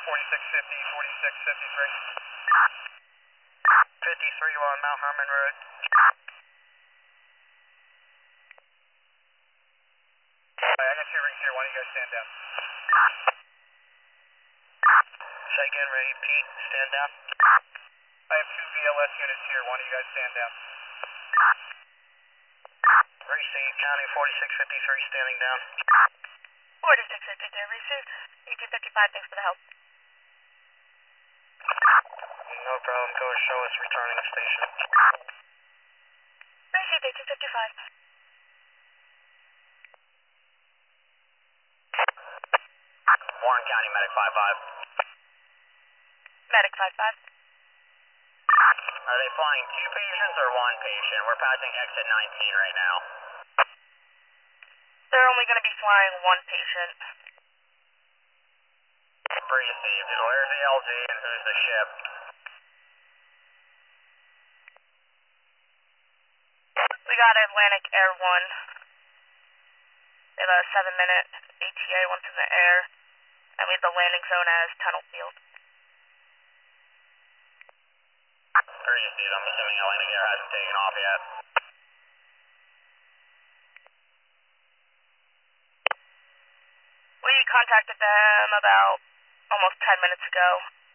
4650, 4653. 53 on Mount Herman Road. I got two rings here. Why don't you guys stand down? Say again, ready, Pete, stand down. I have two VLS units here. Why don't you guys stand down? Receive, County 4653, standing down. 4653, received. 1855, thanks for the help. No problem. Go and show us returning to station. Received, 1855. Warren County, Medic 55. Medic 55. Are they flying two patients or one patient? We're passing exit 19 right now. They're only going to be flying one patient. Received. Where's the LG and who's the ship? We got Atlantic Air 1. They have a 7-minute ATA once in the air. And we have the landing zone as Tunnel Field. Received. I'm assuming Atlantic Air hasn't taken off yet. We contacted them about almost 10 minutes ago.